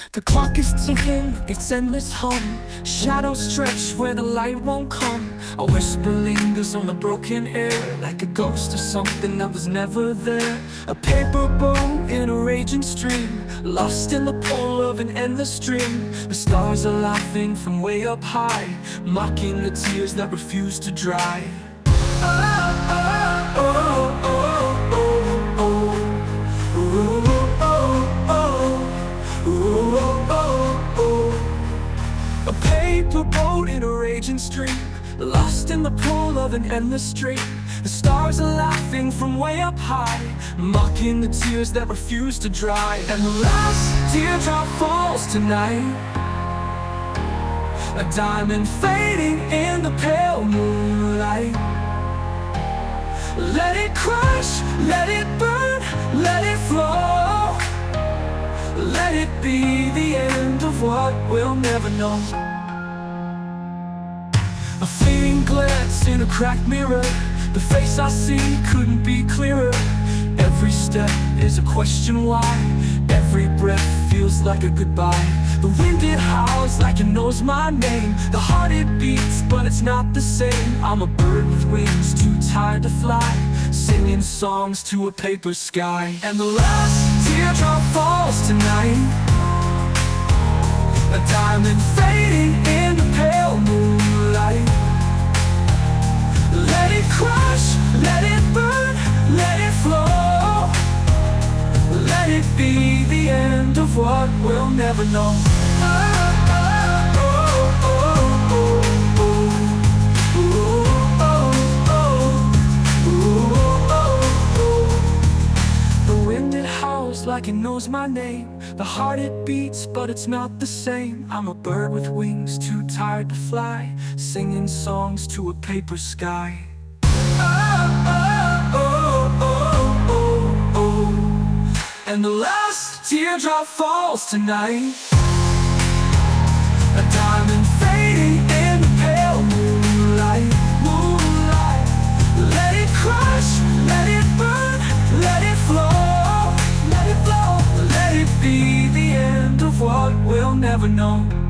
The clock is ticking, its endless hum. Shadows stretch where the light won't come. A whisper lingers on the broken air, like a ghost of something that was never there. A paper boat in a raging stream, lost in the pull of an endless dream. The stars are laughing from way up high, mocking the tears that refuse to dry. Oh, oh, oh, oh, oh, oh. Ooh. A paper boat in a raging stream, lost in the pull of an endless stream. The stars are laughing from way up high, mocking the tears that refuse to dry. And the last teardrop falls tonight, a diamond fading in the pale moonlight. Let it crash, let it burn, let it flow. Let it be the end of what we'll never know. A fleeting glance in a cracked mirror, the face I see couldn't be clearer. Every step is a question why, every breath feels like a goodbye. The wind it howls like it knows my name. The heart it beats but it's not the same. I'm a bird with wings too tired to fly, singing songs to a paper sky. And the last teardrop falls tonight, a diamond fading in the pale moonlight. Let it crash, let it burn, let it flow. Let it be the end of what we'll never know. Like it knows my name. The heart it beats but it's not the same. I'm a bird with wings too tired to fly, singing songs to a paper sky. And the last teardrop falls tonight, a diamond fading in the pale moonlight. Let it crash, let it burn, let it flow. Let it be the end of what we'll never know.